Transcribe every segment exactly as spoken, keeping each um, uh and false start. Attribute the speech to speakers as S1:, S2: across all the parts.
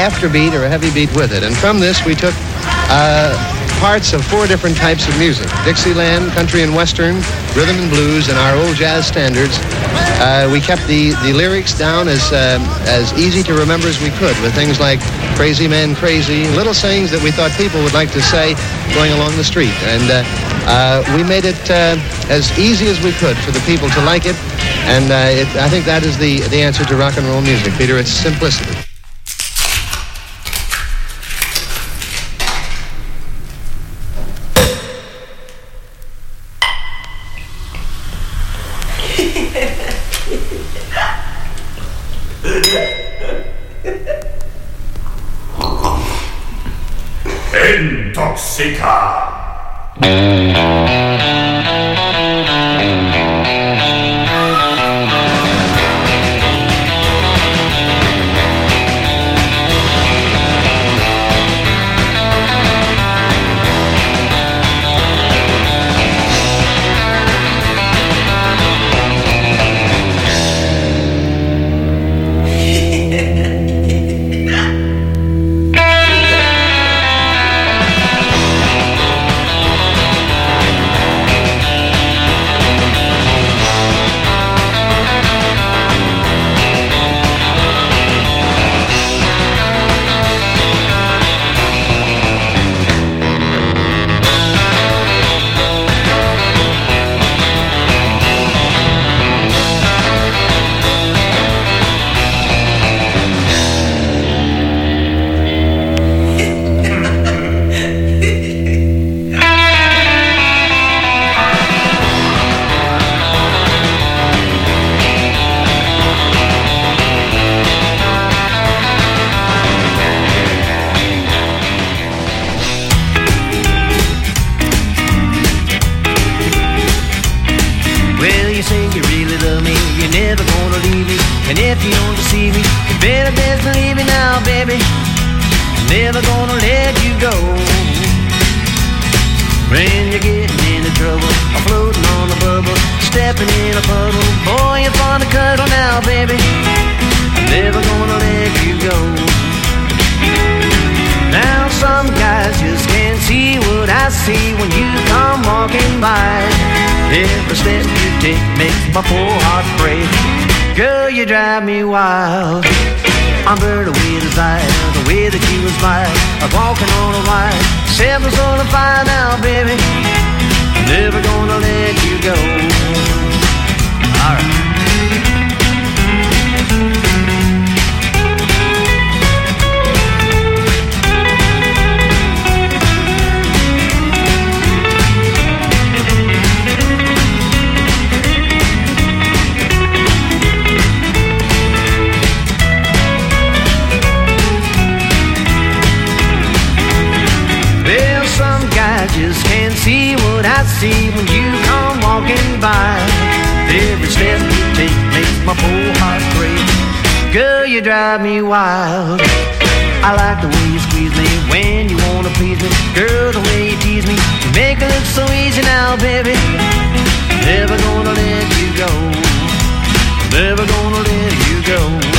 S1: after beat or a heavy beat with it. And from this, we took uh, parts of four different types of music: Dixieland, country and western, rhythm and blues, and our old jazz standards. Uh, we kept the, the lyrics down as uh, as easy to remember as we could, with things like "Crazy Man, Crazy," little sayings that we thought people would like to say going along the street. And uh, uh, we made it uh, as easy as we could for the people to like it. And uh, it, I think that is the, the answer to rock and roll music, Peter. It's simplicity.
S2: Intoxica.
S3: Drive me wild. I like the way you squeeze me when you wanna please me. Girl, the way you tease me, you make it look so easy now, baby. Never gonna let you go. Never gonna let you go.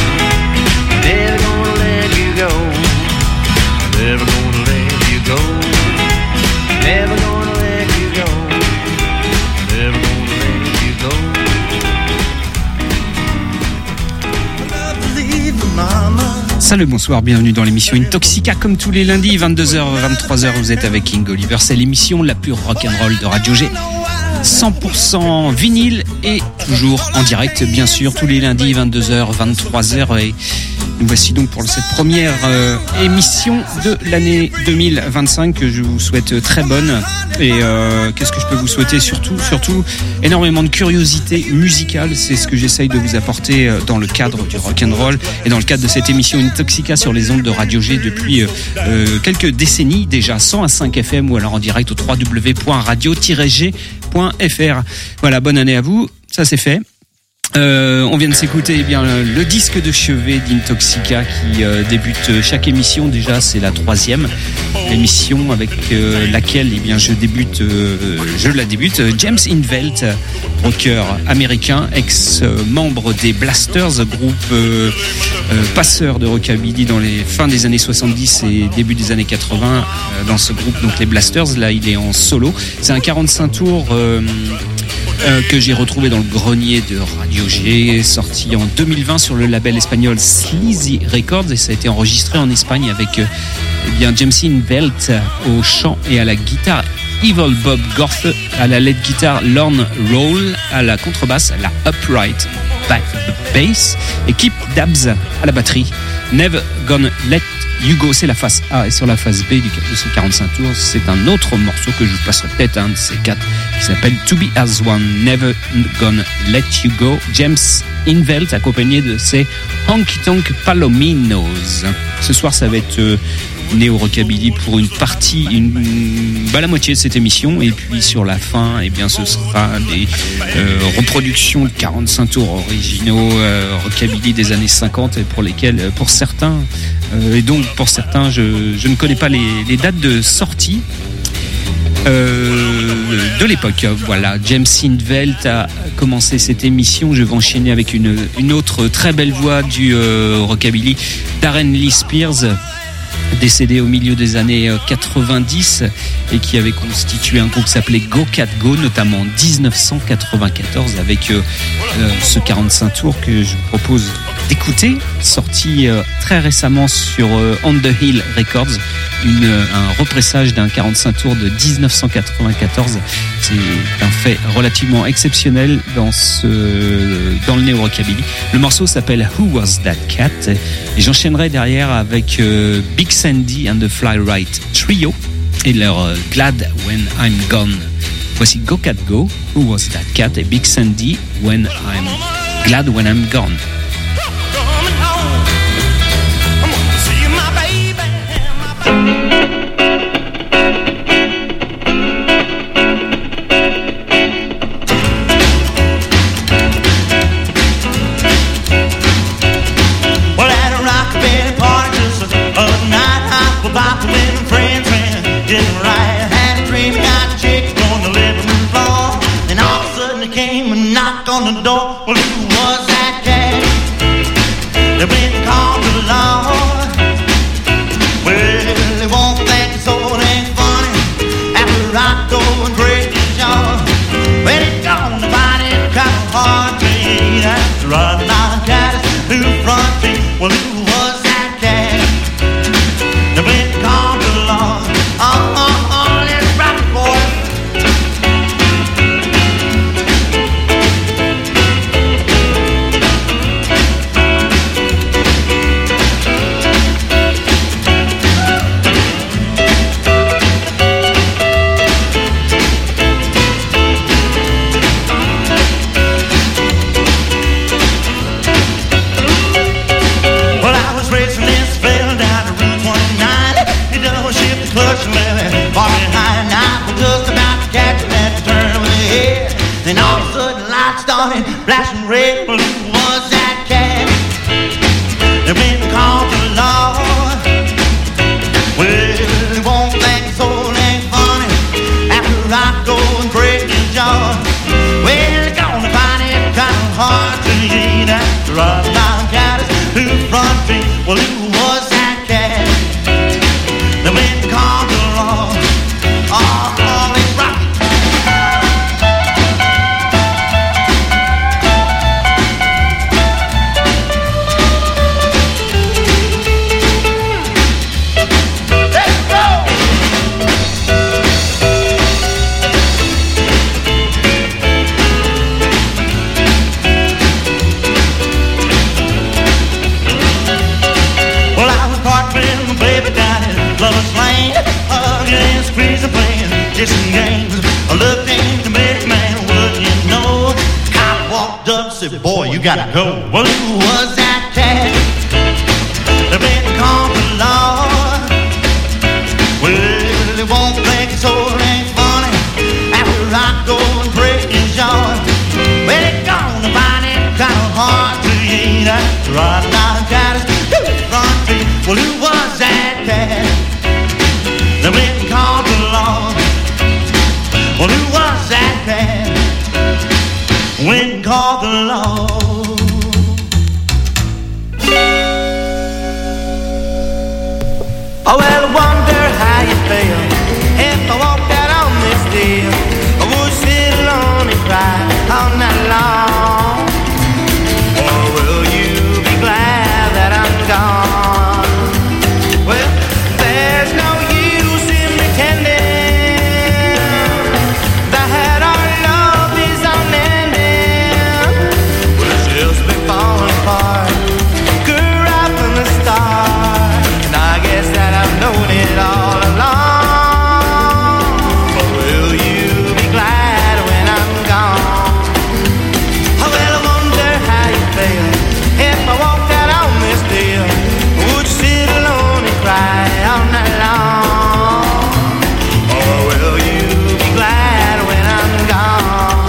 S3: Never gonna let you go. Never gonna let you go. Never gonna let you go. Never gonna let you go.
S4: Salut, bonsoir, bienvenue dans l'émission Intoxica comme tous les lundis, vingt-deux heures vingt-trois heures, vous êtes avec King Oliver, c'est l'émission la plus rock'n'roll de Radio G. cent pour cent vinyle et toujours en direct, bien sûr, tous les lundis, vingt-deux heures vingt-trois heures. Et nous voici donc pour cette première euh, émission de l'année deux mille vingt-cinq que je vous souhaite très bonne. Et euh, qu'est-ce que je peux vous souhaiter surtout, surtout énormément de curiosité musicale. C'est ce que j'essaye de vous apporter dans le cadre du rock'n'roll et dans le cadre de cette émission Intoxica sur les ondes de Radio G depuis euh, quelques décennies déjà, cent un virgule cinq F M ou alors en direct au w w w point radio tiret g point f r. Voilà, bonne année à vous, ça c'est fait. Euh, on vient de s'écouter eh bien le disque de chevet d'Intoxica qui euh, débute chaque émission. Déjà, c'est la troisième émission avec euh, laquelle eh bien je débute, euh, je la débute. James Intveld, rocker américain, ex-membre des Blasters, groupe euh, euh, passeur de rockabilly dans les fins des années soixante-dix et début des années quatre-vingts. Euh, dans ce groupe, donc les Blasters, là, il est en solo. C'est un quarante-cinq tours. Euh, Euh, que j'ai retrouvé dans le grenier de Radio G, sorti en deux mille vingt sur le label espagnol Sleazy Records, et ça a été enregistré en Espagne avec euh, eh bien James Intveld au chant et à la guitare, Evil Bob Gorth à la lead guitar, Lorne Roll à la contrebasse, la upright bass, et Kip Dabbs à la batterie. Never Gonna Let You Go, c'est la face A, et sur la face B du de ce quarante-cinq tours, c'est un autre morceau que je vous passerai peut-être, un de ces quatre, qui s'appelle To Be As One, Never Gonna Let You Go, James Intveld accompagné de ses Honky Tonk Palominos. Ce soir, ça va être euh, néo rockabilly pour une partie, une, une bah, la moitié de cette émission, et puis sur la fin, eh bien, ce sera des euh, reproductions de quarante-cinq tours originaux euh, rockabilly des années cinquante, et pour lesquels, pour certains, euh, et donc pour certains, je, je ne connais pas les, les dates de sortie. Euh, de l'époque, voilà. James Intveld a commencé cette émission. Je vais enchaîner avec une, une autre très belle voix du euh, rockabilly, Darren Lee Spears, décédé au milieu des années quatre-vingt-dix et qui avait constitué un groupe qui s'appelait Go Cat Go, notamment en dix-neuf cent quatre-vingt-quatorze, avec euh, euh, ce quarante-cinq tours que je vous propose d'écouter, sorti euh, très récemment sur euh, On The Hill Records, une, un repressage d'un quarante-cinq tours de dix-neuf cent quatre-vingt-quatorze. C'est un fait relativement exceptionnel dans, ce, dans le néo-rockabilly. Le morceau s'appelle Who Was That Cat, et j'enchaînerai derrière avec euh, Big Sandy and the Fly-Right Trio et leur euh, Glad When I'm Gone. Voici Go Cat Go, Who Was That Cat, et Big Sandy, When I'm Glad When I'm Gone.
S2: On the door, well, who was that cat? They've been called to the Lord. Well, they won't think so, it ain't funny. After I go and break his jaw, when it's gone, the body kind of hard to eat. After I knock at his new front feet, well, who was that cat? They've been called to the Lord. Oh, oh, oh, let's rock it, boy. Then all of a sudden lights started flashing red. Well, who was that cat? They've been called to the Lord. Well, they won't think so, it ain't funny. After I go and break his jaw, well, they're gonna find it kind of hard to eat. After I knock out his two front feet, well, who was that cat? They've been called to the Lord. Oh, oh, let's rock it. Kissing games, I looked at the big man, wouldn't you know? Cop walked up, said, boy, you gotta go. Well, who was that cat? They've been called the Lord. Well, they won't think so, it ain't funny. After I go and break his jaw, well, it's gonna find it that cat that went and called the law? Well, who was that cat went and called the law? Oh, well, I wonder how you feel if I walked out on this deal. I would sit alone and cry all night long. Or will you be glad that I'm gone? Well, there's no use in pretending that our love is unending. We'll just be falling apart, good right from the start. And I guess that I've known it all along. But will you be glad when I'm gone? Oh, well, I wonder how you feel if I walked out on this deal. Would you sit alone and cry all night long? Or will you be glad when I'm gone?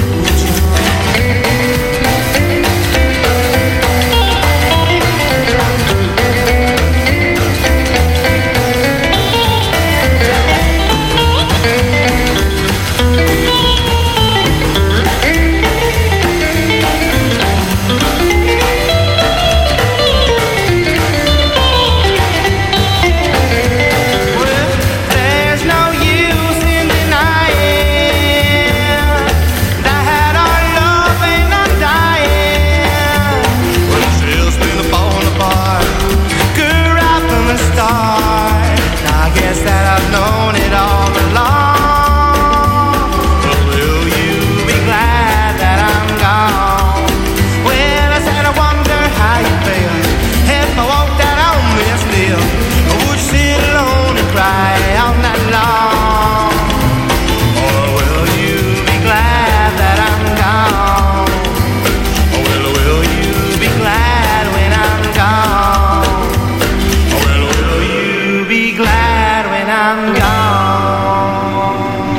S2: Well, there's no use in denying that our love ain't undying. Well, it's just been falling apart, good right from the start. I guess that I've known it all along. But will you be glad that I'm gone? Well, I said I wonder how you feel if I walked out on this deal. Would you sit alone and cry all night long? Or will you be glad that I'm gone? Or will, will you be glad when I'm gone? Or will, will you be glad when I'm gone?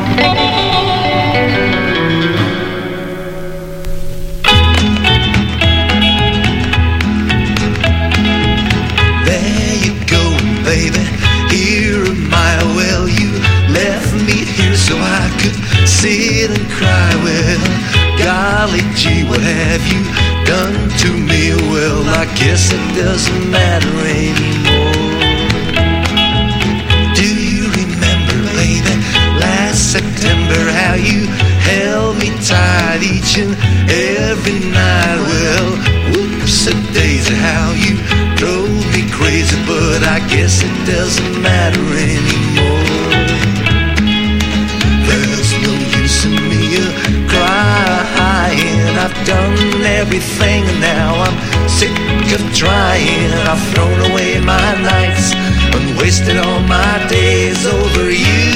S2: There you go, baby. Here am I. Well, you left me here so I could sit and cry. Well, golly gee, what have you done to me? Well, I guess it doesn't matter anymore. Do you remember, baby, last September, how you held me tight each and every night? Well, whoops a daisy, how you drove me crazy, but I guess it doesn't matter anymore. There's no use in me uh, crying. I've done everything and now I'm sick of trying. I've thrown away my nights and wasted all my days over you.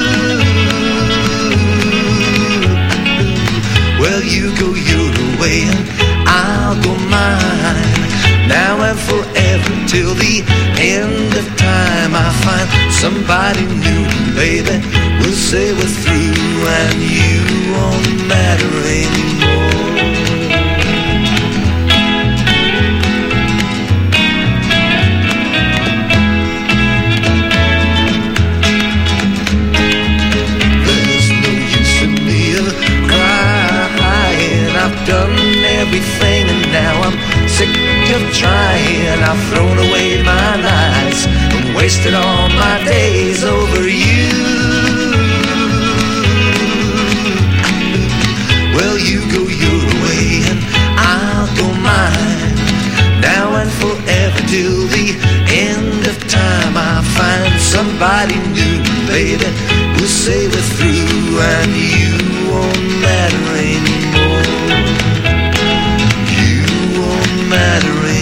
S2: Well, you go your way and I'll go mine. Now and forever till the end of time, I find somebody new, baby. We'll say we're through and you won't matter anymore. There's no use in me uh, crying. I've done everything and now I'm sick of trying. I've thrown away my nights and wasted all my days over you. Well, you go your way and I'll go mine. Now and forever till the end of time, I'll find somebody new, baby. We'll say we're through and you won't matter anymore. You won't matter anymore.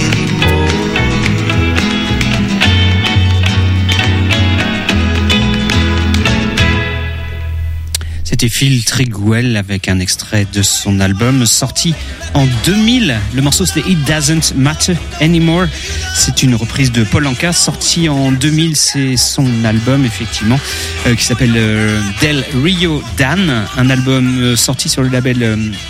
S4: C'était Phil Triguel avec un extrait de son album sorti en deux mille. Le morceau c'était It Doesn't Matter Anymore. C'est une reprise de Paul Anka sorti en deux mille. C'est son album effectivement euh, qui s'appelle euh, Del Rio Dan, un album euh, sorti sur le label euh,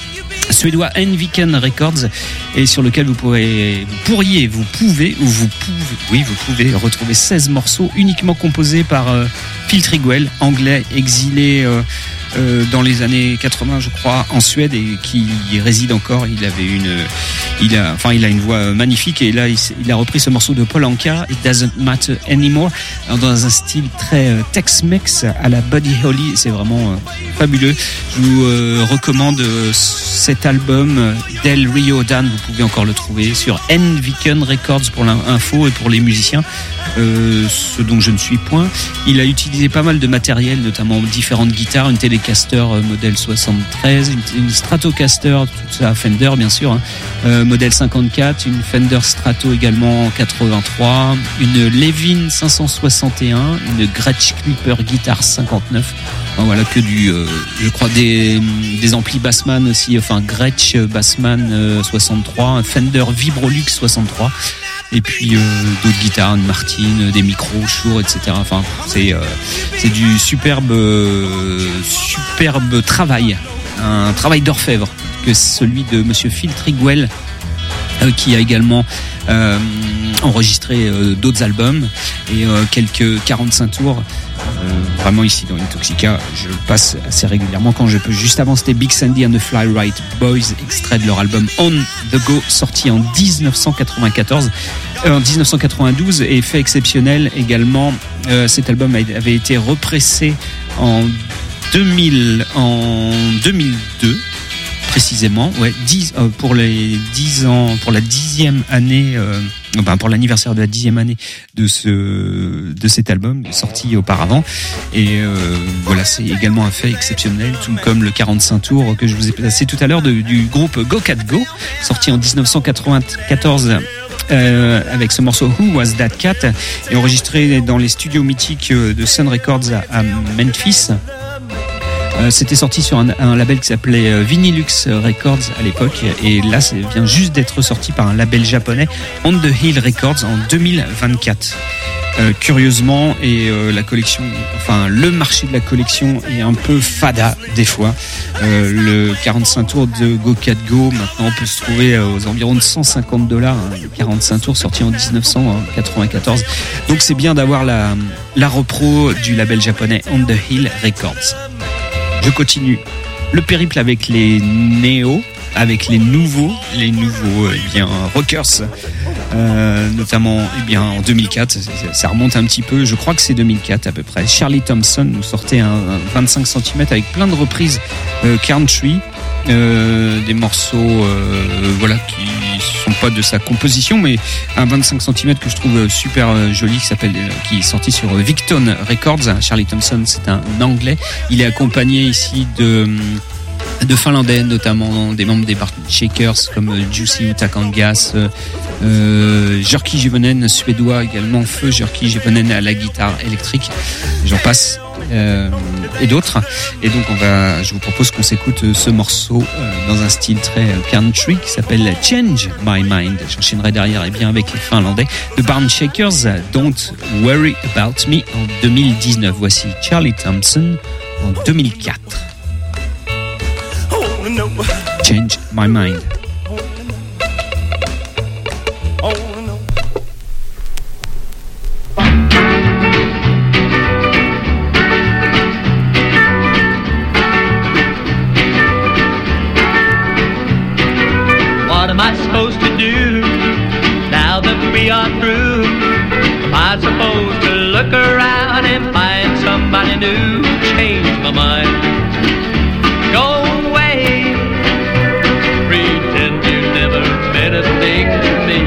S4: suédois Enviken Records, et sur lequel vous pourrez, vous pourriez, vous pouvez, ou vous pouvez, oui, vous pouvez retrouver seize morceaux uniquement composés par euh, Phil Trigwell, anglais exilé euh, euh, dans les années quatre-vingts, je crois, en Suède, et qui y réside encore. Il avait une, il a, enfin, il a une voix magnifique, et là, il, il a repris ce morceau de Paul Anka, It Doesn't Matter Anymore, dans un style très euh, Tex-Mex à la Buddy Holly. C'est vraiment euh, fabuleux. Je vous euh, recommande euh, cet album euh, Del Rio Dan. Vous pouvez encore le trouver sur Enviken Records pour l'info et pour les musiciens, euh, ce dont je ne suis point. Il a utilisé pas mal de matériel, notamment différentes guitares, une Telecaster euh, modèle soixante-treize, une, une Stratocaster, tout ça Fender bien sûr, hein, euh, modèle cinquante-quatre, une Fender Strato également quatre-vingt-trois, une Levin cinq cent soixante et un, une Gretsch Clipper Guitar cinquante-neuf. Enfin, voilà, que du, euh, je crois des, des amplis Bassman aussi, enfin Gretsch Bassman euh, soixante-trois, un Fender Vibrolux soixante-trois, et puis euh, d'autres guitares, une Martin, des micros, Shure, et cetera. Enfin, c'est euh, c'est du superbe euh, superbe travail, un travail d'orfèvre que celui de Monsieur Phil Trigwell, euh, qui a également euh, enregistré euh, d'autres albums et euh, quelques quarante-cinq tours. Euh, vraiment ici dans Intoxica, je le passe assez régulièrement quand je peux. Juste avant, c'était Big Sandy and the Fly Right Boys, extrait de leur album On the Go, sorti en dix-neuf cent quatre-vingt-quatorze, euh, en dix-neuf cent quatre-vingt-douze, et fait exceptionnel également. Euh, cet album avait été repressé en deux mille, en deux mille deux. Précisément, ouais, dix, euh, pour les dix ans, pour la dixième année, euh, enfin pour l'anniversaire de la dixième année de ce, de cet album sorti auparavant. Et euh, voilà, c'est également un fait exceptionnel, tout comme le quarante-cinq tours que je vous ai placé tout à l'heure de, du groupe Go Cat Go, sorti en dix-neuf cent quatre-vingt-quatorze. Euh, avec ce morceau Who Was That Cat, et enregistré dans les studios mythiques de Sun Records à, à Memphis. Euh, c'était sorti sur un, un label qui s'appelait euh, Vinylux Records à l'époque, et là ça vient juste d'être sorti par un label japonais, On the Hill Records, en deux mille vingt-quatre. Euh, curieusement, et euh, la collection, enfin le marché de la collection est un peu fada des fois. Euh, le quarante-cinq tours de Go Cat Go maintenant peut se trouver aux environs de cent cinquante dollars. Hein, le quarante-cinq tours sorti en dix-neuf cent quatre-vingt-quatorze. Donc c'est bien d'avoir la la repro du label japonais On the Hill Records. Je continue le périple avec les néos, avec les nouveaux, les nouveaux eh bien rockers, euh, notamment eh bien en deux mille quatre, ça, ça remonte un petit peu, je crois que c'est deux mille quatre à peu près. Charlie Thompson nous sortait un, un vingt-cinq centimètres avec plein de reprises euh, country, euh, des morceaux euh, voilà qui sont pas de sa composition, mais un vingt-cinq centimètres que je trouve super joli, qui s'appelle, qui est sorti sur Victon Records. Charlie Thompson, c'est un anglais. Il est accompagné ici de de finlandais, notamment des membres des Bart Shakers comme Jussi Utakangas, euh, Jyrki Juvonen, suédois également, feu Jyrki Juvonen à la guitare électrique, j'en passe, euh, et d'autres. Et donc on va, je vous propose qu'on s'écoute ce morceau euh, dans un style très country qui s'appelle Change My Mind. J'enchaînerai derrière et bien avec les finlandais de Barn Shakers, Don't Worry About Me en deux mille dix-neuf. Voici Charlie Thompson en deux mille quatre. Change My Mind.
S5: What am I supposed to do now that we are through? Am I supposed to look around and find somebody new? Change my mind. Go away. Pretend you never meant a thing to me.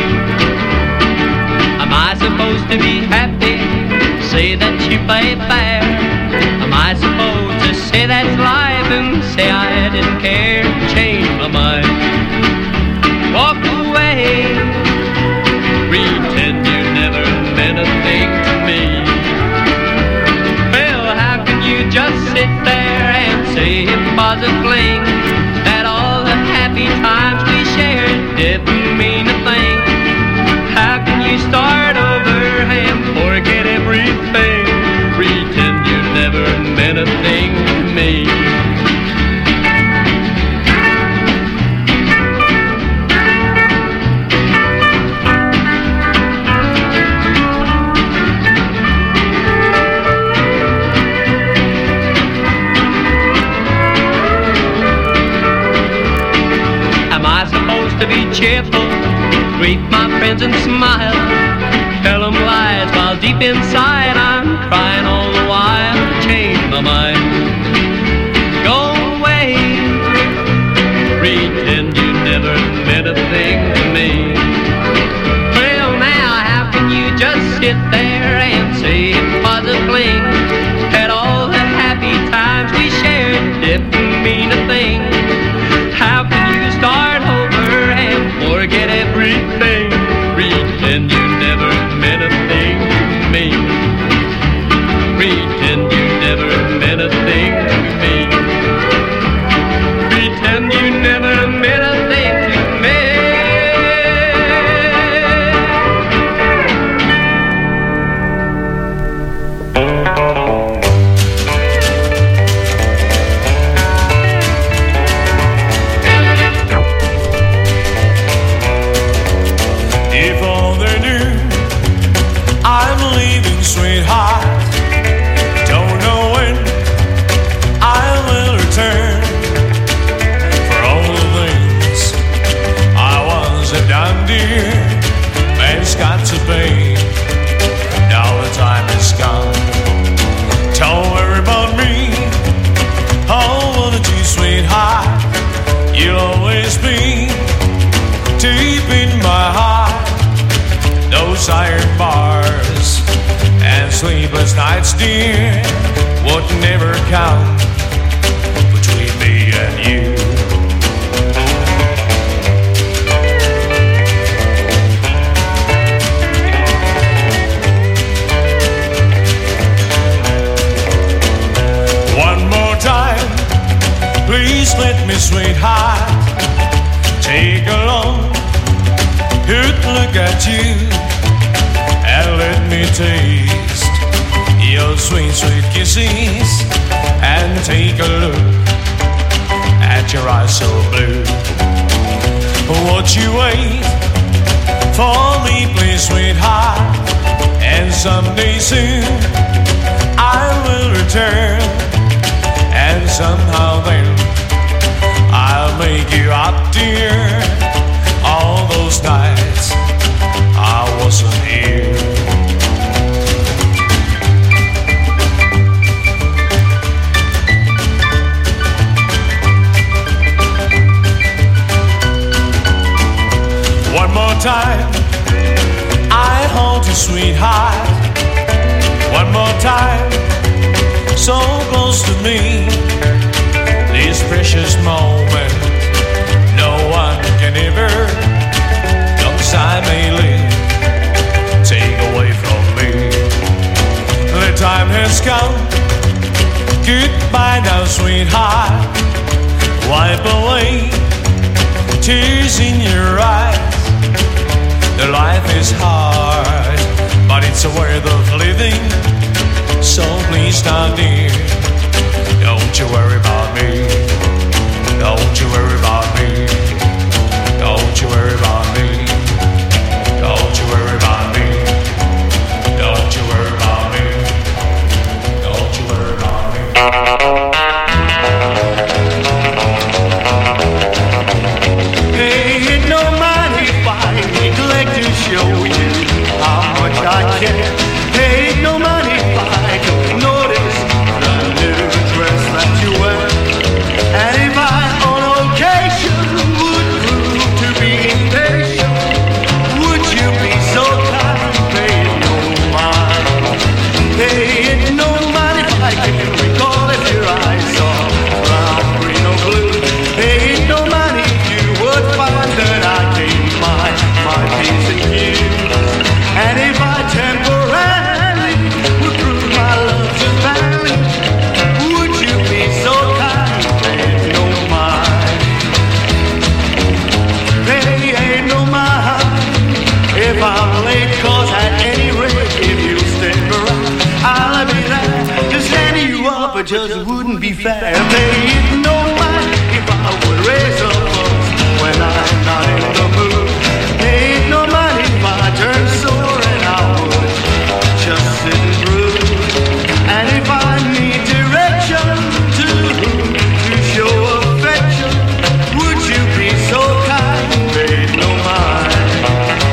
S5: Am I supposed to be happy? Say that you play fair. Am I supposed to say that's life and say I didn't care? Change my mind. Walk away. Pretend you never meant a thing to me. Well, how can you just sit there and say it was a fling? That all the happy times we shared didn't mean a thing. How can you start over and forget everything? Pretend you never meant a thing to me. greet my friends and smile, tell them lies while deep inside I'm crying all the while. Change my mind, go away, pretend you never meant a thing to me. Well now, how can you just sit there and say it was a fling? Had all the happy times we shared didn't mean a thing. How can you start over and forget everything? Pretend you never meant a thing to me. Pretend you never meant a thing to me. Pretend you never meant a thing to me.
S6: If all they knew I'm leaving, sweetheart, don't know when I will return. For all the things I once have done, dear, man's got to pay. Now the time has come. Don't worry about me. Oh, wouldn't you, sweetheart? You'll always be deep in my heart. Those iron bars and sleepless nights, dear, would never count between me and you. One more time, please let me, sweetheart, take a long good look at you and let me taste your sweet, sweet kisses, and take a look at your eyes so blue. Won't you wait for me, please, sweetheart, and someday soon I will return, and somehow then I'll make you up, dear. All those nights I wasn't here. One more time, I hold you, sweetheart. One more time, so close to me. This precious moment no one can ever, cause I may live, take away from me. The time has come, goodbye now, sweetheart. Wipe away tears in your eyes. The life is hard, but it's worth of living. So please now, dear, don't you worry about me. Don't you worry about me. Don't you worry about me. Don't you worry about me. Don't you worry about me. Don't you worry about me.
S2: Hey, it don't matter if I neglect to show you how much I care. Hey, it don't matter if I don't notice the little dress that you wear. And if I on occasion would prove to be impatient, would you be so kind and pay no mind? Hey, it no matter if I can recall if your eyes are brown, green or blue. Hey, it no matter if you would find that I gave my, my peace in you. And if I temporarily would prove my love's a value, would you be so kind and pay no mind? Hey, ain't no mind if I'm late, cause at any rate, if you stand around, I'll be there to stand you up, it just wouldn't be fair. Hey, no mind if I would raise a fuss when I'm not in the mood. Hey, no mind if I turn sore and I would just sit and brood. And if I need direction to to show affection, would you be so kind, babe, no mind?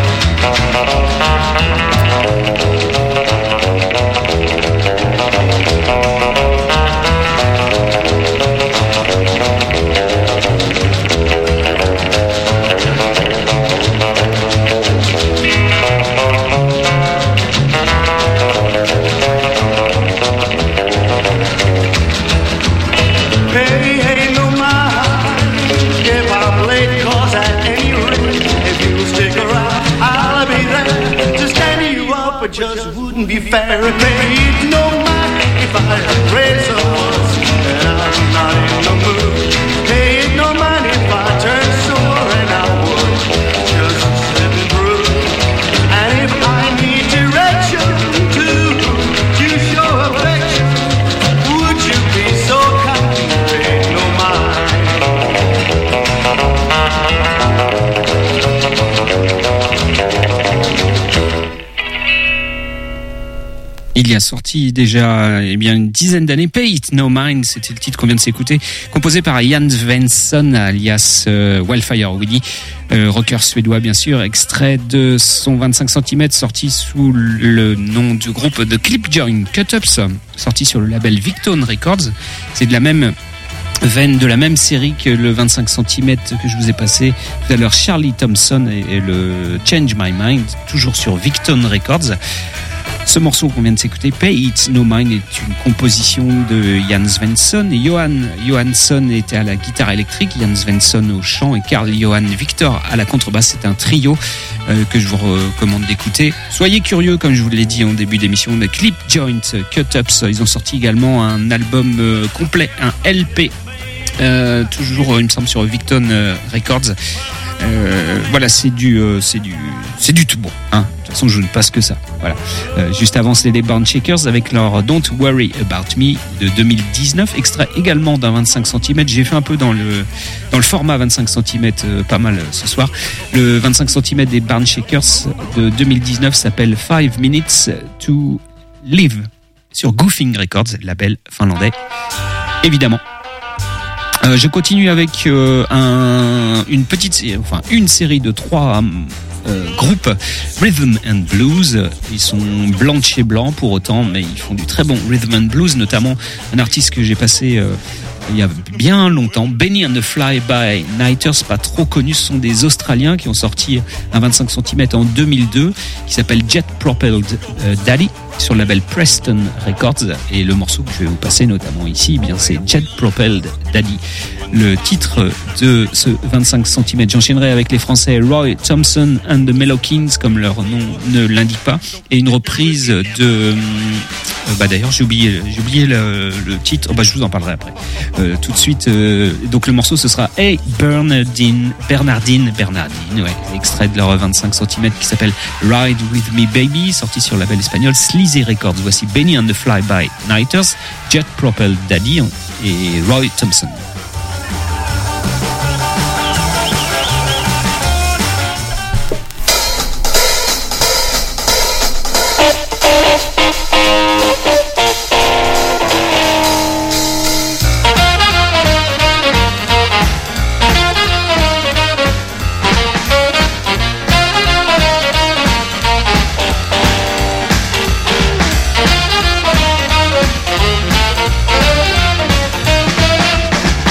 S2: be fair and pay it no mind if I raise a once and I'm not in the mood. Pay it no mind if I turn sore and I would just slip it through. And if I need direction to to show affection, would you be so kind and pay it no mind?
S4: Il y a sorti déjà eh bien une dizaine d'années, Pay It No Mind, c'était le titre qu'on vient de s'écouter, composé par Jan Svensson alias euh, Wildfire Willy, euh, rocker suédois bien sûr, extrait de son vingt-cinq centimètres sorti sous le nom du groupe The Clip Joint Cut-Ups, sorti sur le label Victone Records. C'est de la même veine, de la même série que le vingt-cinq centimètres que je vous ai passé tout à l'heure, Charlie Thompson et, et le Change My Mind, toujours sur Victone Records. Ce morceau qu'on vient de s'écouter, Pay It No Mind, est une composition de Jan Svensson et Johan Johansson était à la guitare électrique, Jan Svensson au chant et Carl Johan Victor à la contrebasse. C'est un trio euh, que je vous recommande d'écouter. Soyez curieux, comme je vous l'ai dit en début d'émission, de Clip Joint Cut-Ups. Ils ont sorti également un album euh, complet, un L P, euh, toujours il me semble sur Victone euh, Records. Euh, voilà, c'est du, euh, c'est du, c'est du tout bon. Hein. De toute façon, je ne passe que ça. Voilà. Euh, juste avant, c'est les Barn Shakers avec leur Don't Worry About Me de deux mille dix-neuf, extrait également d'un vingt-cinq centimètres. J'ai fait un peu dans le, dans le format vingt-cinq centimètres, euh, pas mal euh, ce soir. Le vingt-cinq centimètres des Barn Shakers de deux mille dix-neuf s'appelle Five Minutes to Live sur Goofing Records, label finlandais, évidemment. Euh, je continue avec euh, un, une petite, enfin une série de trois euh, groupes Rhythm and Blues. Ils sont blancs de chez blanc pour autant, mais ils font du très bon Rhythm and Blues, notamment un artiste que j'ai passé euh, il y a bien longtemps, Benny and the Fly-By Nighters, pas trop connus. Ce sont des Australiens qui ont sorti un vingt-cinq centimètres en deux mille deux qui s'appelle Jet Propelled euh, Daddy sur le label Preston Records, et le morceau que je vais vous passer notamment ici, eh bien c'est Jet Propelled Daddy, le titre de ce vingt-cinq centimètres. J'enchaînerai avec les Français Roy Thompson and the Mellowkins, comme leur nom ne l'indique pas, et une reprise de euh, bah d'ailleurs j'ai oublié j'ai oublié le, le titre, oh bah je vous en parlerai après. Euh, tout de suite, euh, donc le morceau ce sera Hey Bernardine Bernardine Bernardine, ouais, extrait de leur vingt-cinq centimètres qui s'appelle Ride With Me Baby, sorti sur le label espagnol Sleazy Records. Voici Benny and the Fly-By Nighters, Jet Propelled Daddy et Roy Thompson.
S2: Hey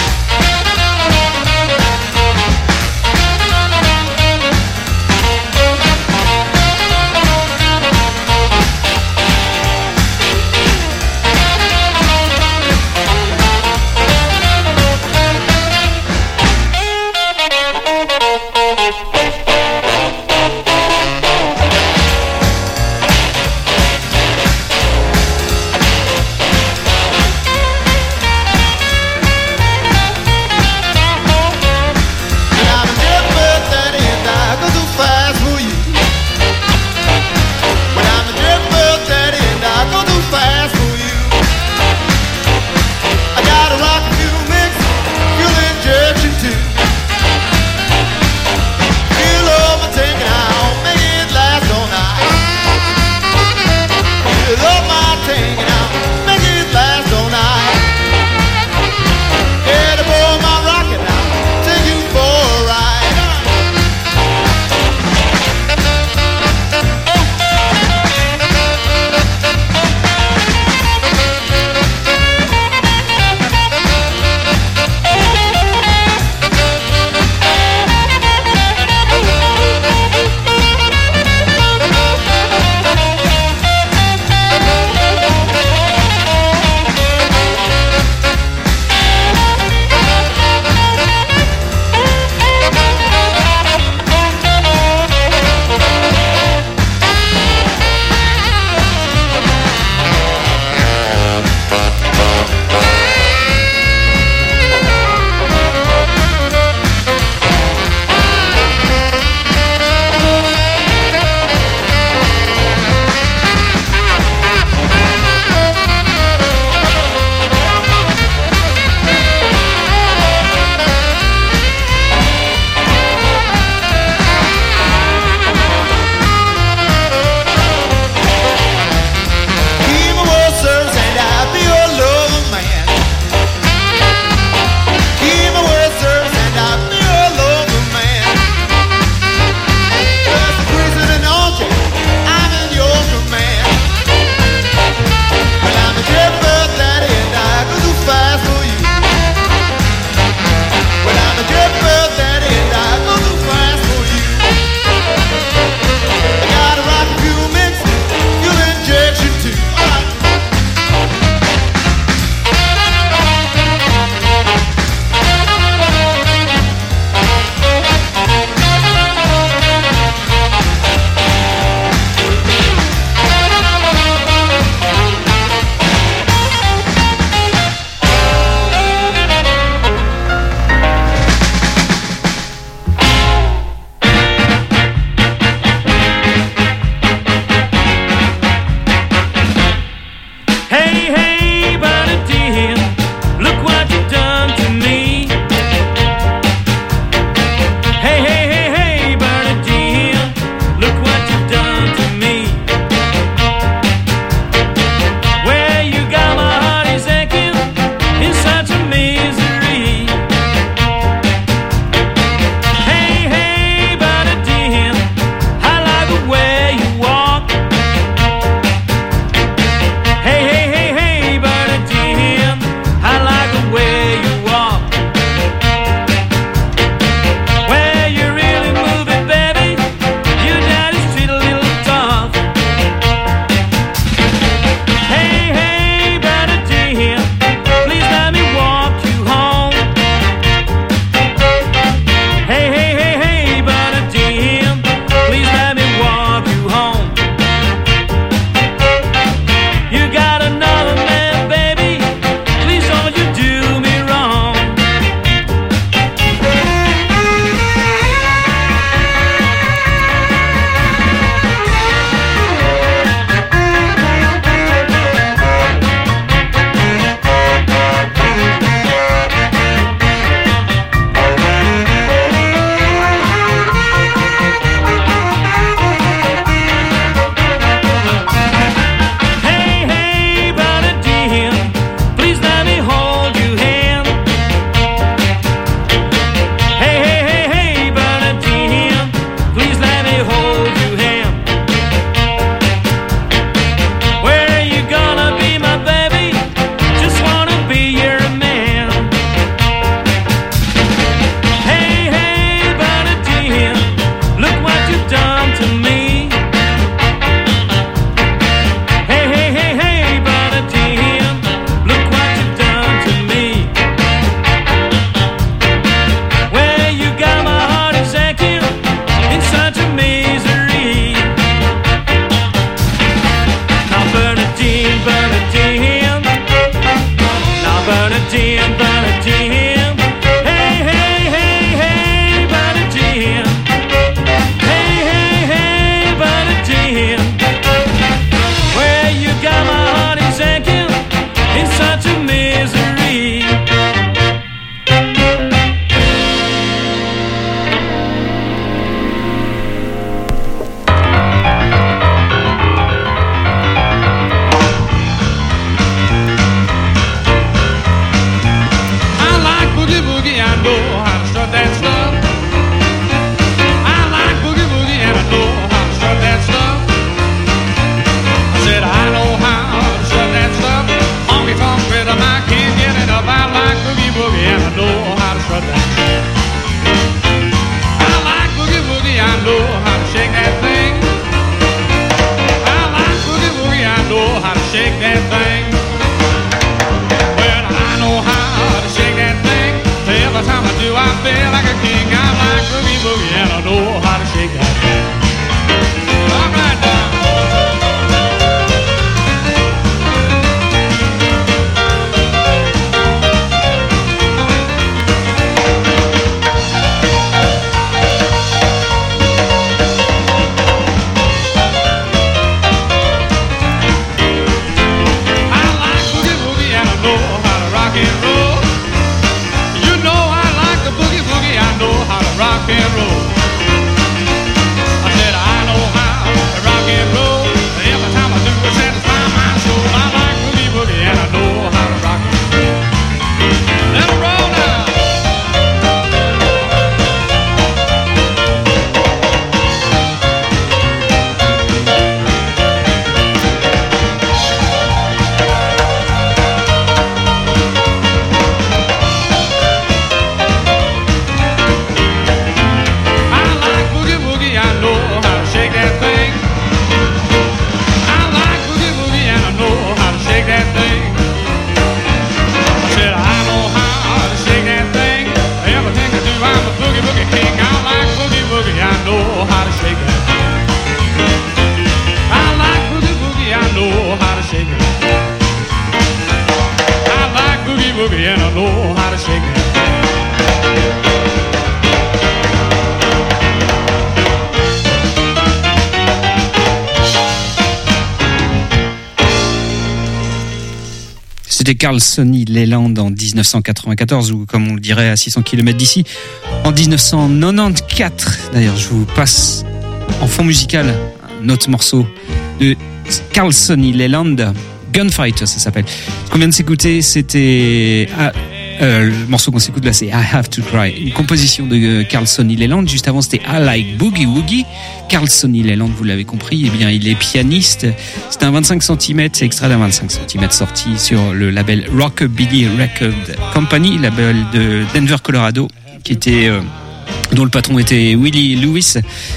S4: C'était Carl Sonny Leland en dix-neuf cent quatre-vingt-quatorze, ou comme on le dirait à six cents kilomètres d'ici, en dix-neuf cent quatre-vingt-quatorze. D'ailleurs, je vous passe en fond musical un autre morceau de Carl Sonny Leland, Gunfighter, ça s'appelle. Ce qu'on vient de s'écouter, c'était... Ah, Euh, le morceau qu'on s'écoute là, c'est I Have to Cry, une composition de Carl Sonny Leland. Juste avant, c'était I Like Boogie Woogie. Carl Sonny Leland, vous l'avez compris, eh bien, il est pianiste. C'est un vingt-cinq centimètres, c'est extrait d'un vingt-cinq centimètres sorti sur le label Rockabilly Record Company, label de Denver, Colorado, qui était, euh, dont le patron était Willie Lewis.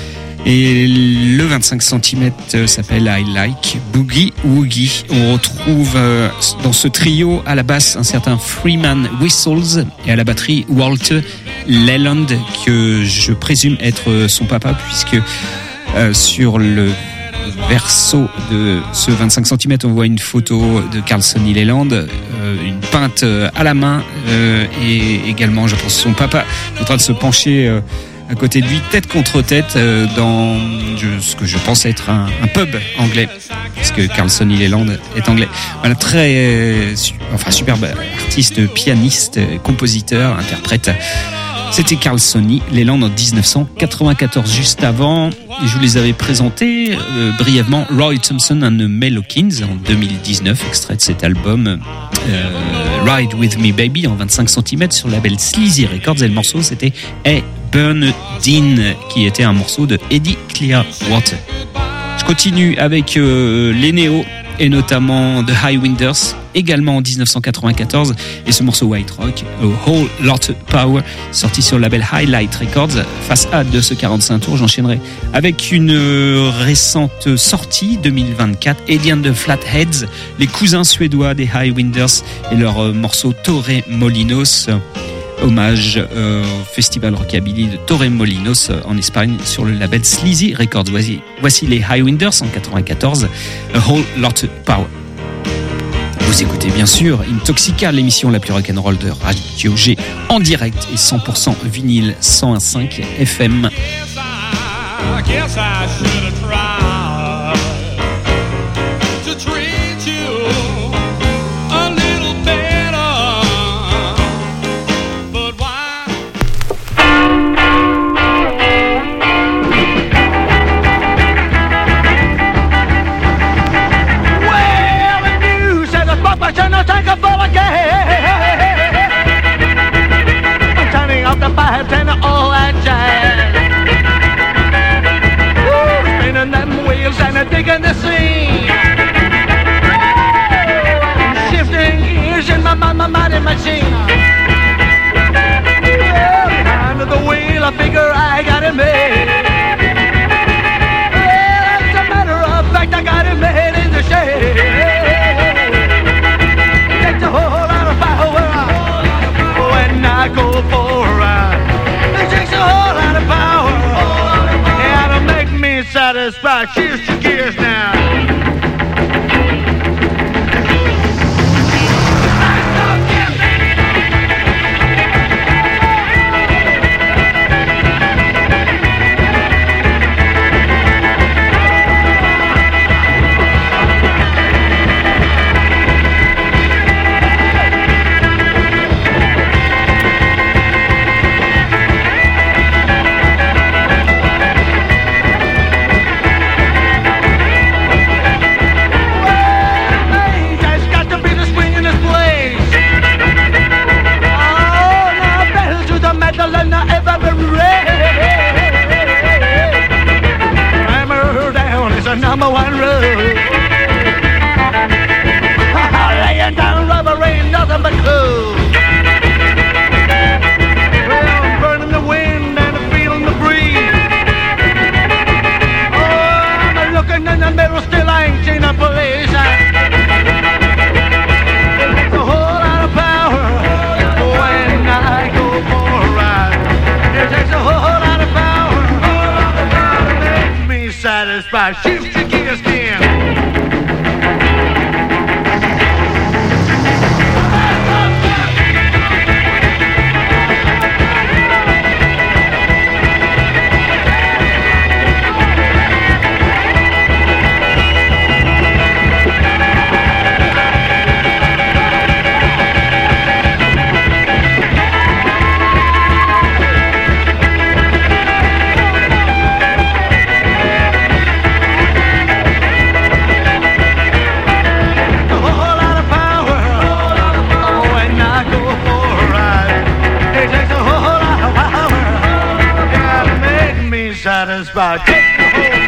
S4: Et le vingt-cinq centimètres s'appelle I Like Boogie Woogie. On retrouve euh, dans ce trio à la basse un certain Freeman Whistles et à la batterie Walter Leland, que je présume être son papa, puisque euh, sur le verso de ce vingt-cinq centimètres, on voit une photo de Carl Sonny Leland, euh, une peinte à la main, euh, et également, je pense, son papa en train de se pencher euh, à côté de lui, tête contre tête, euh, dans je, ce que je pense être un, un pub anglais, puisque Carl Sonny Leland est anglais. Voilà, très, euh, su, enfin, superbe artiste, pianiste, compositeur, interprète. C'était Carl Sonny Leland en dix-neuf cent quatre-vingt-quatorze. Juste avant, et je vous les avais présentés euh, brièvement, Roy Thompson and the Mellowkins en deux mille dix-neuf, extrait de cet album euh, Ride With Me Baby en vingt-cinq centimètres sur le label Sleazy Records, et le morceau c'était Hey Bernadine, qui était un morceau de Eddie Clearwater. Je continue avec euh, les néos, et notamment The Highwinders, également en dix-neuf cent quatre-vingt-quatorze, et ce morceau White Rock, A Whole Lot Power, sorti sur le label Highlight Records. Face A de ce quarante-cinq tours, j'enchaînerai avec une récente sortie deux mille vingt-quatre, Alien the Flatheads, les cousins suédois des Highwinders, et leur morceau Torremolinos, hommage euh, au festival Rockabilly de Torremolinos en Espagne sur le label Sleazy Records. Voici, voici les Highwinders en quatre-vingt-quatorze, A Whole Lot Power. Vous écoutez bien sûr Intoxica, l'émission la plus rock'n'roll de Radio G, en direct et cent pour cent vinyle, cent un virgule cinq F M.
S7: And all that jazz. Woo, spinning them wheels and digging the scene. Shifting gears in my, my, my mighty machine. Well, behind the wheel, I figure I got it made. Well, as a matter of fact, I got it made in the shade. Takes a whole lot of power when I go for a ride. Satisfied. Cheers to gears now. Number one rule. Laying down rubber ain't nothing but cool. Well, I'm burning the wind and I'm feeling the breeze. Oh, I'm looking in the mirror, still I ain't seen a police. It takes a whole lot of power when I go for a ride. It takes a whole lot of power to make me satisfied. Shift your gears, Kim. satisfied. Take me home.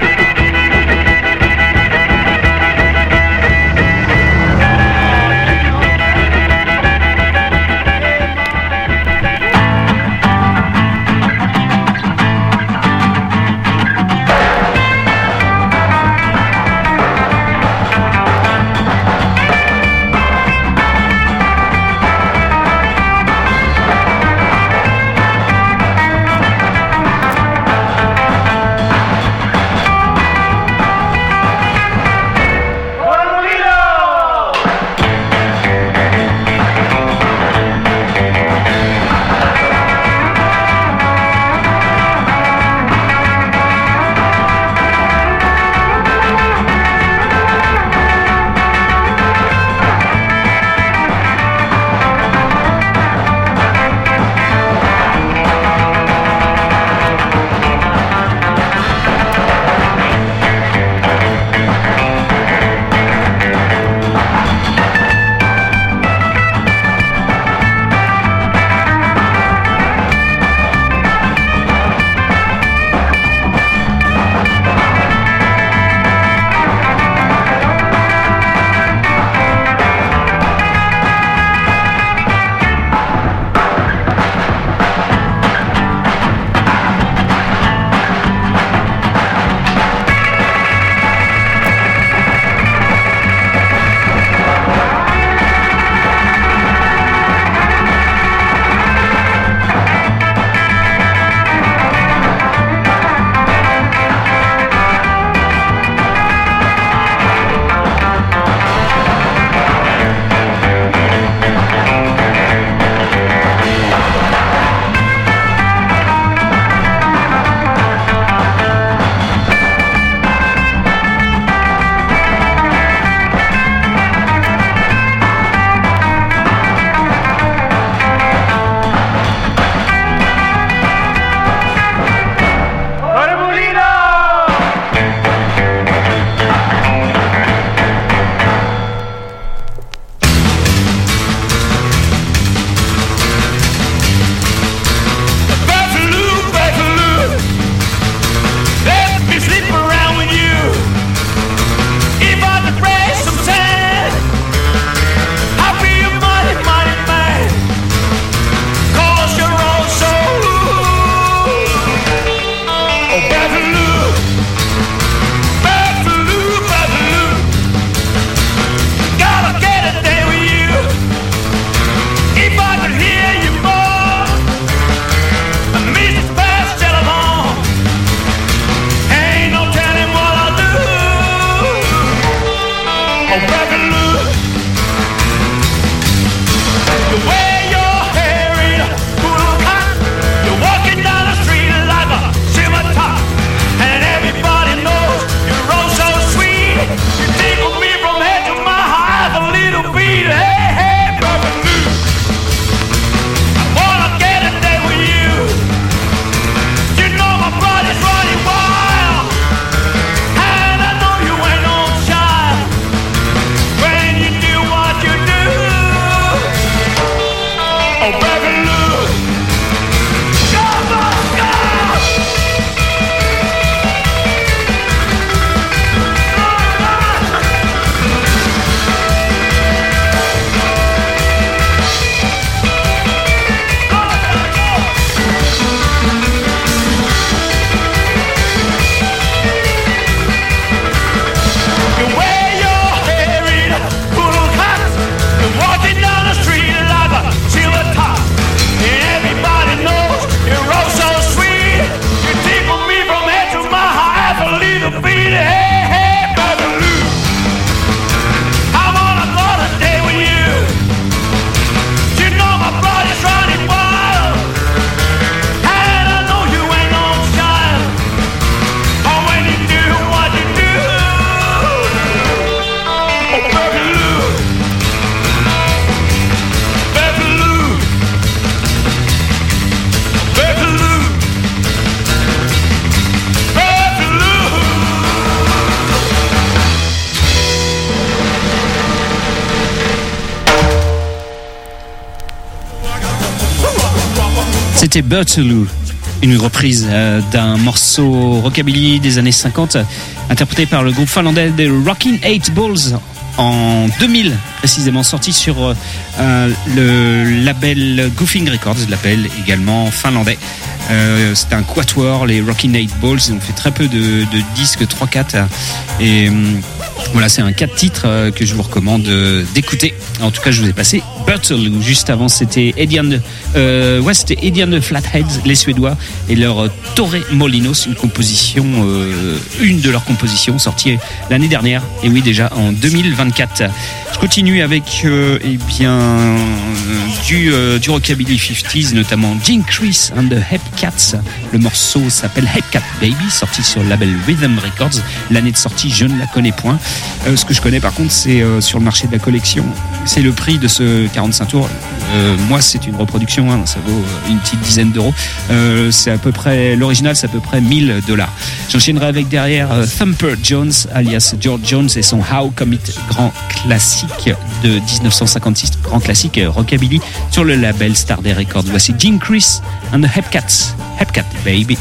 S4: C'était Bertaloo une reprise euh, d'un morceau rockabilly des années cinquante, interprété par le groupe finlandais The Rockin' Eight Balls en deux mille, précisément, sorti sur euh, le label Goofing Records, label également finlandais. Euh, c'est un quatuor, les Rockin' Eight Balls. Ils ont fait très peu de, de disques, trois quatre, et hum, voilà, c'est un quatre titres euh, que je vous recommande euh, d'écouter. En tout cas, je vous ai passé Bertel, où juste avant c'était Eddie and, euh, ouais, c'était Eddie and the Flatheads, les Suédois, et leur euh, Torre Molinos, une composition, euh, une de leurs compositions sortie l'année dernière, et oui, déjà en deux mille vingt-quatre. Je continue avec euh, eh bien euh, du, euh, du rockabilly cinquantaines, notamment Gene Chris and the Hepcats. Le morceau s'appelle Hepcat Baby, sorti sur le label Rhythm Records. L'année de sortie, je ne la connais point. Euh, ce que je connais par contre, c'est euh, sur le marché de la collection, c'est le prix de ce quarante-cinq tours. Euh, moi, c'est une reproduction, hein, ça vaut une petite dizaine d'euros. Euh, c'est à peu près, l'original, c'est à peu près mille dollars. J'enchaînerai avec derrière euh, Thumper Jones, alias George Jones, et son How Come It, grand classique de dix-neuf cent cinquante-six, grand classique euh, rockabilly sur le label Starday Records. Voici Gene Chris and the Hepcats, Hepcat Baby.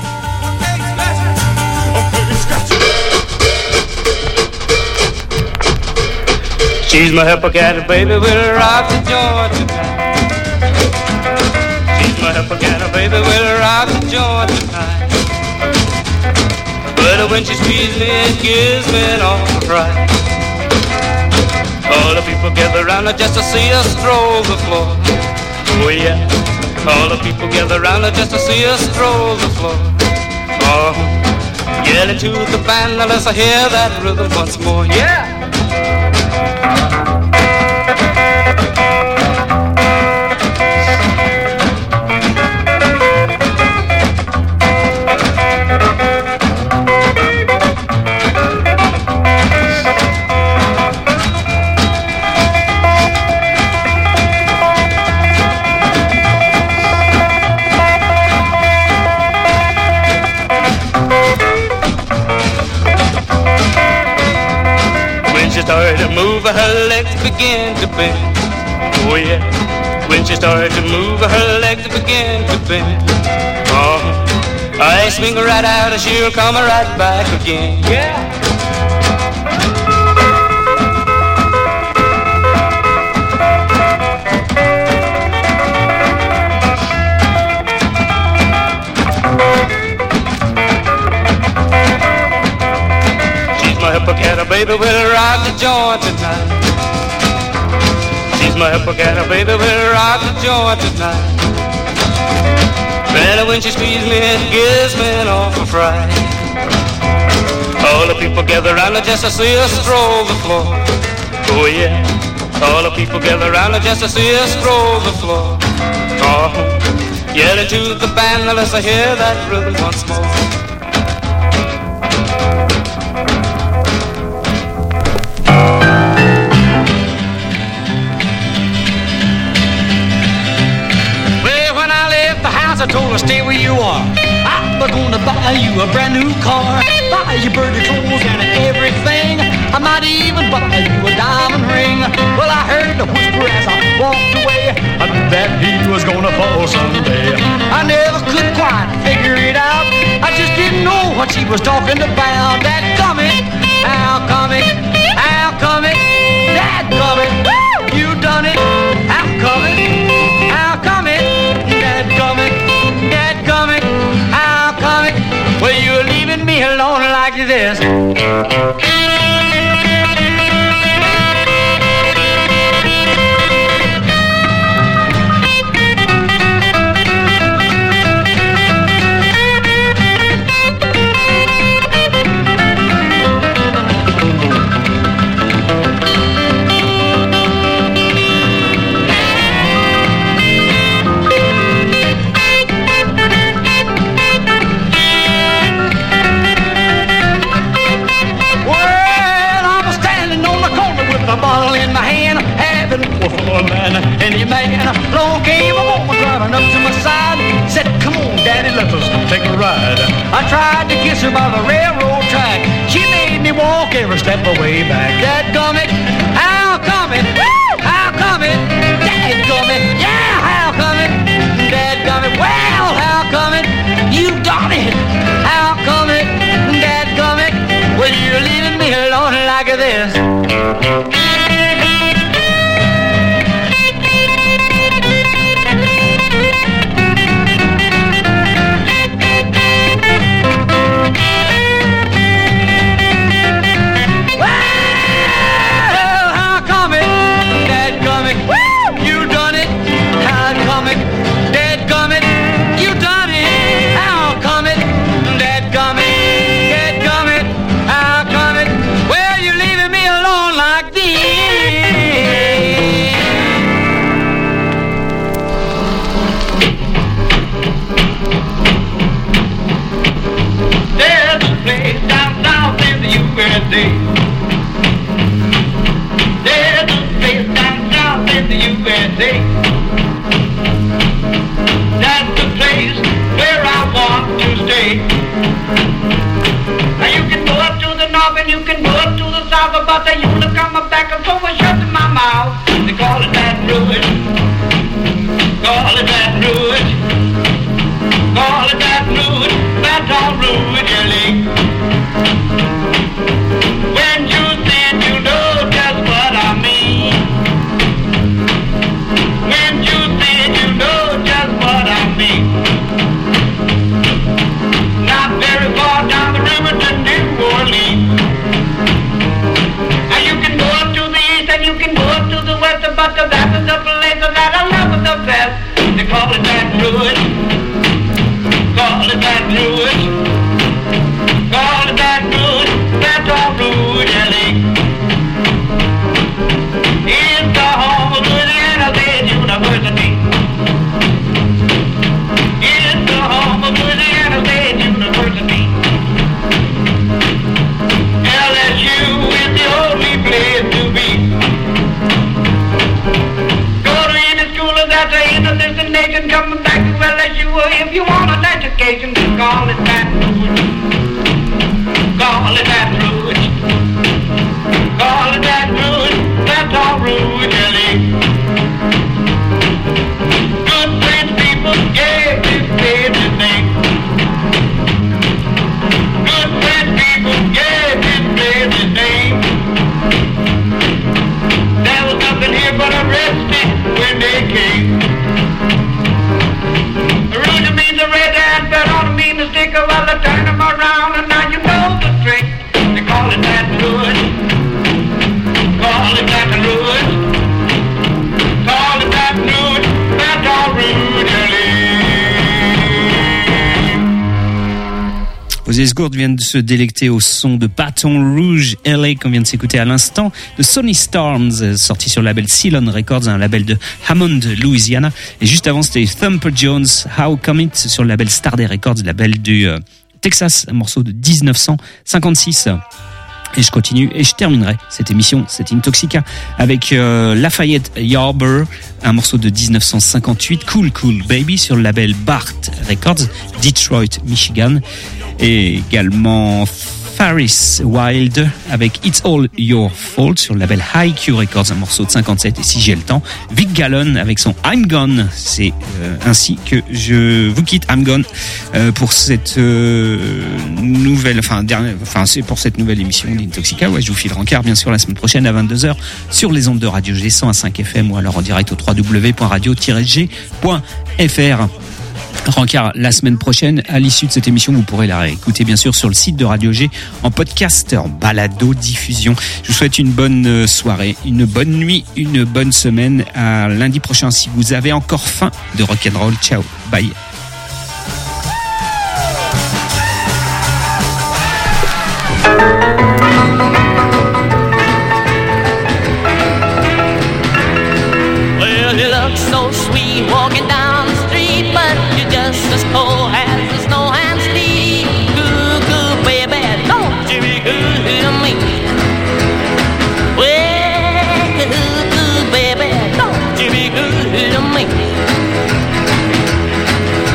S5: She's my hippocat, baby, we'll rock the joint tonight. She's my hippocat, baby, we'll rock the joint tonight. But when she squeezes me, it gives me an alright. All the people gather round just to see us stroll the floor. Oh yeah. All the people gather round just to see us stroll the floor. Oh, yelling to the band, now let's hear that rhythm once more. Yeah. Started to move, her legs began to bend. Oh yeah. When she started to move, her legs began to bend. Oh, I swing her right out and she'll come right back again. Yeah. Hippocat, baby, we'll rock the joint tonight. She's my hippocat, baby, we'll rock the joint tonight. Well, when she squeezes me, it gives me an awful fright. All the people gather round just to see us stroll the floor. Oh yeah. All the people gather round just to see us stroll the floor. Oh, yelling to the band, now let's hear that rhythm once more. I told her stay where you are. I'm gonna buy you a brand new car, buy you birdie clothes and everything. I might even buy you a diamond ring. Well, I heard the whisper as I walked away. I knew that he was gonna fall someday. I never could quite figure it out. I just didn't know what she was talking about. Dadgummit, how come it? How come it? Dadgummit, you done it. How come it? How come it? Dadgummit. Dadgummit, how come it? Well, you're leaving me alone like this. A bottle in my hand, having war for a man, any man. Long came a woman driving up to my side, said, come on, daddy, let us take a ride. I tried to kiss her by the railroad track. She made me walk every step of the way back. Dadgummit, how come it? How come it? Dadgummit, yeah, how come it? Dadgummit, well, how come it?
S2: say. That's the place where I want to stay. Now you can go up to the north and you can go up to the south, but the you to come back and so I shut my mouth. They call it that Rouge, call it that Rouge, call it that Rouge, Baton Rouge, L A. When you said you know just what I mean. When you said you know just what I mean. Not very far down the river to New Orleans. Now you can go up to the east and you can go up to the west, but that is the place that I love the best. They call it that Rouge, call it that Rouge, call it that Rouge, Baton Rouge, L A. It's the home of Louisiana State University. It's the home of Louisiana State University. L S U is the only place to be. Go to any school that's in a destination, coming back to L S U if you want an education. Just call it that Rouge, call it that Rouge, call it that Rouge, Baton Rouge, L A. Good French people gave this place its name. Good French people gave this place its name. There was nothing here but a rustic when they came. Rouge means a red and Baton means a sticker. Well, I turn them around and now you know the trick. They call it that Rouge, call it that Rouge, call it that Rouge, Baton Rouge, L A.
S4: Ozzy Osbourne vient de se délecter au son de Baton Rouge, L A, qu'on vient de s'écouter à l'instant, de Sonny Storms, sorti sur le label Ceylon Records, un label de Hammond, Louisiana. Et juste avant, c'était Thumper Jones, How Come It, sur le label Starday Records, label du euh, Texas, un morceau de dix-neuf cent cinquante-six. Et je continue et je terminerai cette émission, cette Intoxica, avec euh, Lafayette Yarber, un morceau de dix-neuf cent cinquante-huit, Cool Cool Baby, sur le label Bart Records, Detroit, Michigan. Et également Faris Wild avec It's All Your Fault sur le label High Q Records, un morceau de cinquante-sept. Et si j'ai le temps, Vic Gallon avec son I'm Gone. C'est euh, ainsi que je vous quitte. I'm Gone euh, pour cette euh, nouvelle, enfin dernière, enfin c'est pour cette nouvelle émission d'Intoxica. Ouais, je vous file rencard bien sûr la semaine prochaine à vingt-deux heures sur les ondes de Radio G cent cinq F M ou alors en direct au w w w point radio tiret g point f r. Rencard la semaine prochaine. À l'issue de cette émission, vous pourrez la réécouter bien sûr sur le site de Radio G en podcast, en balado diffusion. Je vous souhaite une bonne soirée, une bonne nuit, une bonne semaine. À lundi prochain si vous avez encore faim de rock'n'roll. Ciao, bye.
S8: Well, you look so sweet walking down the street, but you're just as cold as the snow and sleet. Good, good, baby, don't you be good to me. Well, good, good, baby, don't you be good to me.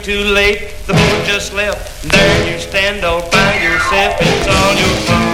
S9: too late, the boat just left. There you stand all by yourself, it's all your fault.